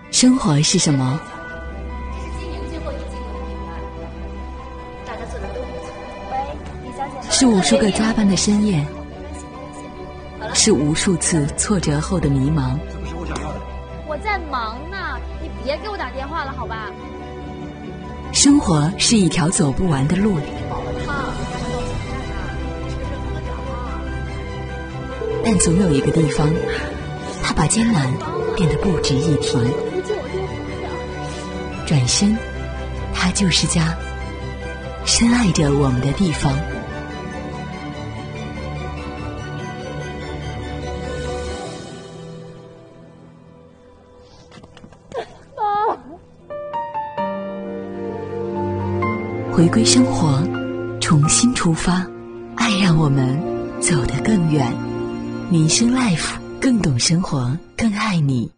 生活是什么？ 这是今年最后一个季度的评论，大家做的都不错。喂，李小姐。 是无数个加班的深夜，是无数次挫折后的迷茫。 这不是我想要的。 我在忙呢，你别给我打电话了，好吧？ 生活是一条走不完的路， 煲了汤，让他到总站呢，是不是科长啊？ 但总有一个地方，它把艰难变得不值一提。转身，它就是家，深爱着我们的地方。回归生活，重新出发，爱让我们走得更远。民生 Life 更懂生活，更爱你。